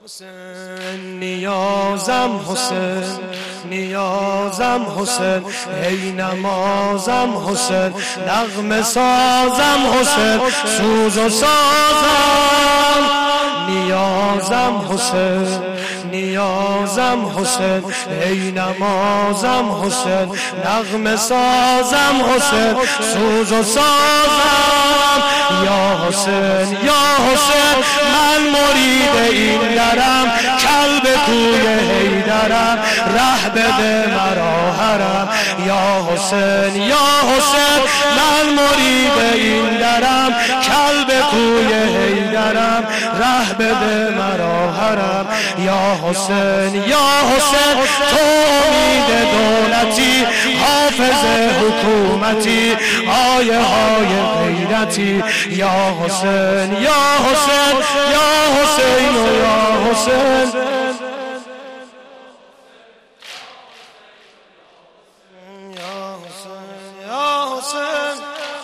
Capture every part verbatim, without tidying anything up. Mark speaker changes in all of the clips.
Speaker 1: حسین نیازم حسین نیازم حسین ای نمازم حسین نغمه سازم حسین سوز و سازم نیازم حسین نیازم حسین ای نمازم حسین نغمه سازم حسین سوز و سازم یا حسین یا حسین من مرید این درم کلب کوی حیدرم ره بده مرا حرم یا حسین یا حسین من مرید این درم کلب کوی حیدرم ره بده مرا حرم یا حسین یا حسین تو امید دولتی حافظ حکومتی آیه های غیرتی یا حسین یا حسین یا حسین و یا حسین یا حسین یا حسین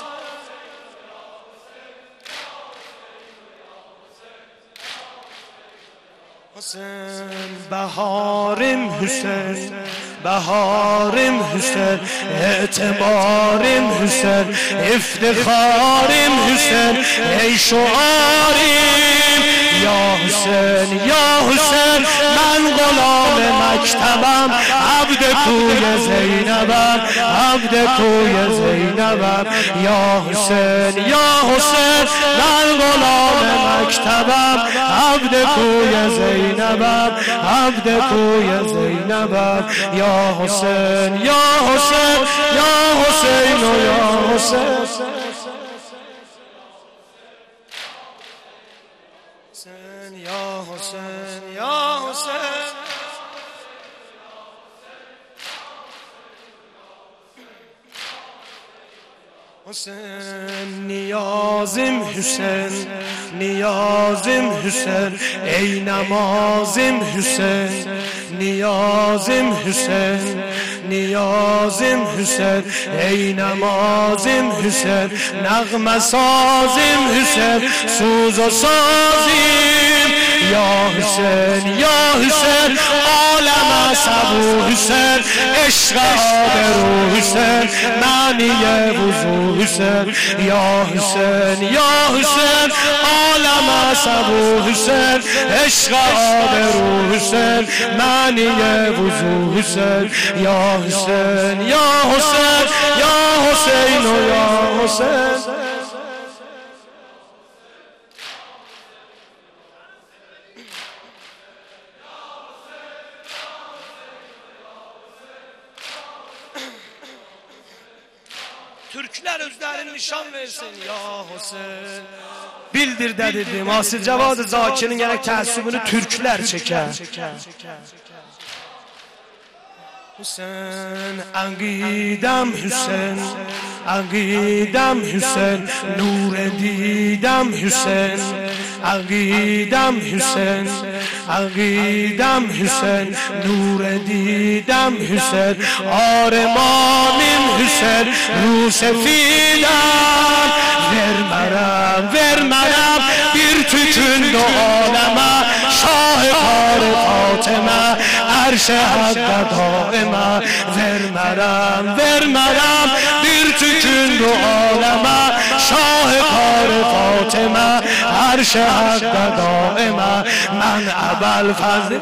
Speaker 1: حسین بهارم حسین بهارم حسین اعتبارم حسین افتخارم حسین ای شعاریم یا حسین یا حسین من غلام مکتبم عبد کوی زینبم عبد کوی زینبم یا حسین یا حسین من غلام مکتبم عبد کوی زینبم عبد کوی زینبم یا حسین یا حسین یا حسین و یا حسین یا حسین یا حسین حسین نیازم حسین نیازم حسین ای نمازم حسین نیازم حسین نیازم حسین ای نمازم حسین نغمه سازم حسین سوز و سازیم یا حسین یا حسین عالم صبو حسین عشق آبرو حسین معنی وضو حسین یا حسین یا حسین عالم صبو حسین عشق آبرو حسین معنی وضو حسین یا حسین یا حسین یا حسین و یا حسین Türkler özlerine nişan versin ya Hüseyin. Bildir de dedim Asil Cavad Zakir'in gerek təəssübünü Türkler çeker. Hüseyin, aqidem Hüseyin, aqidem Hüseyin, nur didem Hüseyin, aqidem Hüseyin, aqidem Hüseyin, nur didem Hüseyin, armanım Hüseyin, ruh sefidem, vermərəm, vermərəm bir tükün do aleme, şah-ı kar Fatıma, arş-ı hakka daima, vermərəm, vermərəm bir tükün do aleme, şah-ı kar Fatıma, arş-ı hakka daima, mən əbəl fazl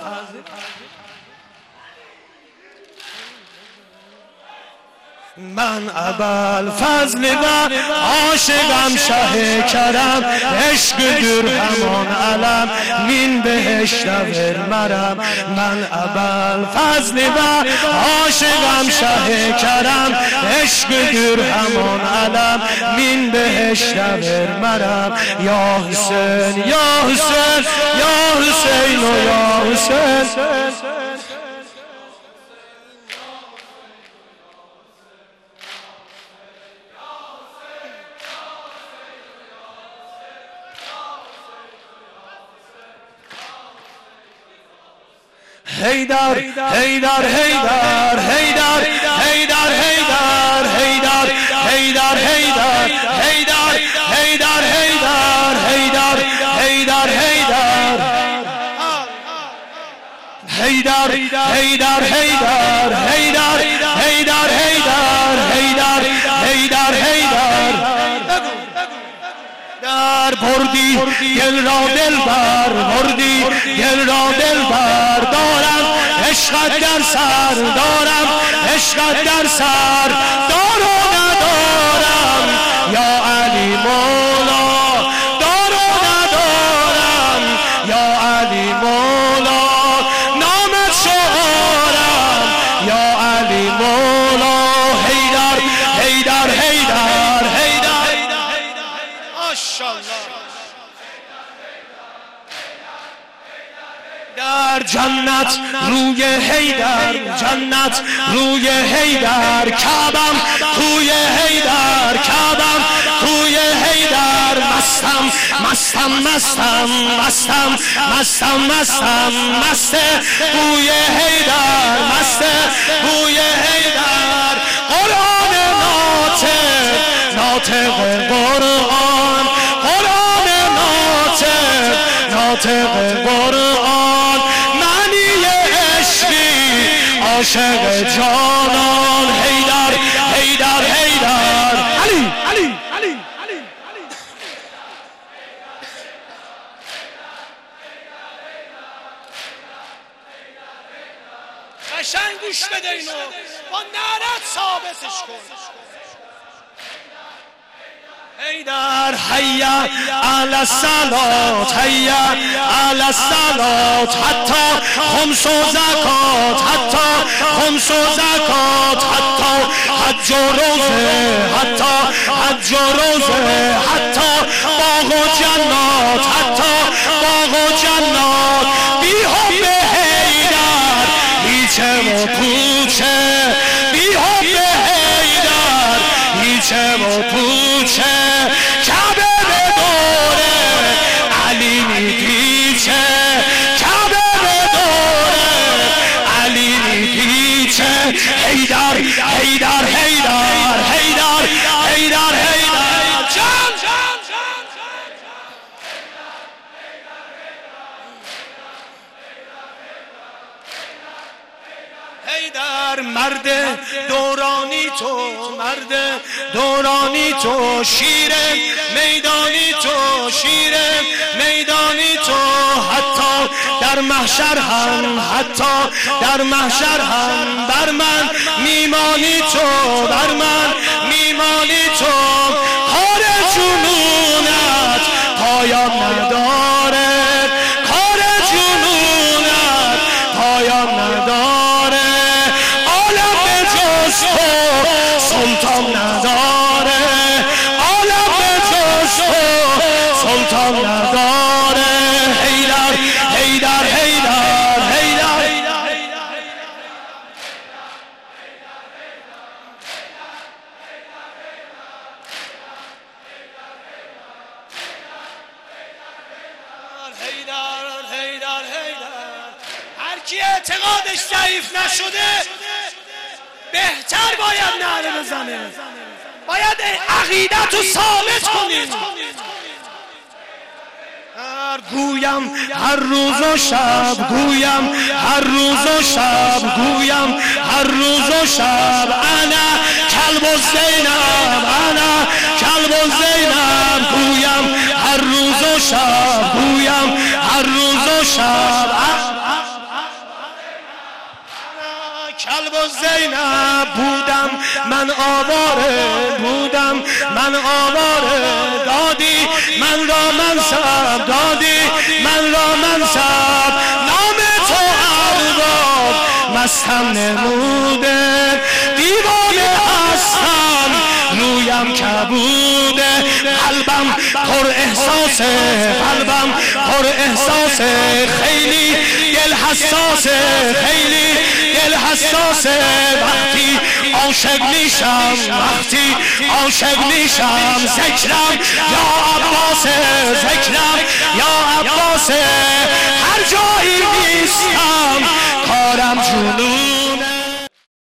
Speaker 1: من ابل فضل و عاشقم شه کرم عشق دور همان علم من بهشت ورمرم من ابل فضل و عاشقم شه کرم عشق دور همان علم من بهشت ورمرم یا حسین یا حسین یا حسین و یا حسین Heydar, Heydar, Heydar, Heydar, Heydar, Heydar, Heydar, Heydar, Heydar, Heydar, Heydar, Heydar, Heydar, Heydar, Heydar, حیدر حیدر حیدر حیدر حیدر حیدر حیدر حیدر در بردی دل را دل بر بردی دل را دل بر دارم عشقت در سر دارم عشقت در سر دار و ندارم یا علی مولا دار و ندارم یا علی مولا نامت شعارم یا علی مولا حیدر حیدر حیدر حیدر ماشاءالله در جنت روی حیدر جنت روی حیدر کعبم توی حیدر کعبم توی حیدر مستم مستم مستم مستم مستم مستم مست بوی حیدر مست بوی حیدر قرآن ناطق ناطق قرآن قرآن ناطق ناطق قرآن معنی عشقی عاشق جانان حیدر حیدر حیدر علی علی علی قشنگ گوش بده اینو با نعرت ثابتش کن حیدر حیا علی الصلات حیا علی الصلات حتی خمس و زکات حتی خمس و زکات حتی حج و روزه حتی حج و روزه حتی باغ و جنات حتی باغ و جنات بی حب حیدر هیچه و پوچه بی حب حیدر هیچه و پوچه کعبه به دوره علی میپیچه کعبه به دوره علی میپیچه حیدر حیدر حیدر حیدر حیدر حیدر جان حیدر مرد دورانی تو مرد دورانی تو شیر میدانی تو شیر میدانی تو حتی در محشر هم حتی در محشر هم بر من میمانی تو بر من میمانی تو کار جنونت پایان نداره کار جنونت پایان نداره عالم به جز تو سلطان نداره عالم به جز تو سلطان نداره حیدر حیدر حیدر حیدر هر کی اعتقادش ضعیف نشده بهتر باید نعره بزنه باید عقیدت رو ثابت کنید گویم هر روز و شب گویم هر روز و شب گویم هر روز و شب انا کلب و زینب انا کلب و زینب گویم هر روز و شب گویم هر روز و شب کلب و زینب بودم من آواره بودم من آواره دادی من را منصب دادی من را منصب نام تو ارباب مستم نموده دیوانه هستم رویم کبوده قلبم پر احساسه قلبم پر احساسه خیلی دل حساسه خیلی دل حساسه وقتی عاشق میشم وقتی عاشق میشم ذکرم یا عباسه ذکرم یا عباسه هر جایی نیستم کارم جنون